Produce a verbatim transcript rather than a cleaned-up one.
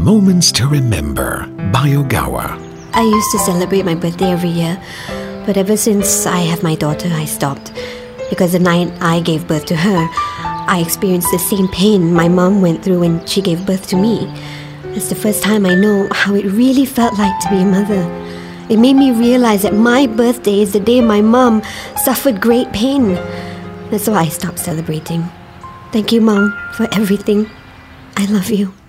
Moments to Remember by Ogawa. I used to celebrate my birthday every year, but ever since I have my daughter, I stopped. Because the night I gave birth to her, I experienced the same pain my mom went through when she gave birth to me. It's the first time I know how it really felt like to be a mother. It made me realize that my birthday is the day my mom suffered great pain. That's why I stopped celebrating. Thank you, Mom, for everything. I love you.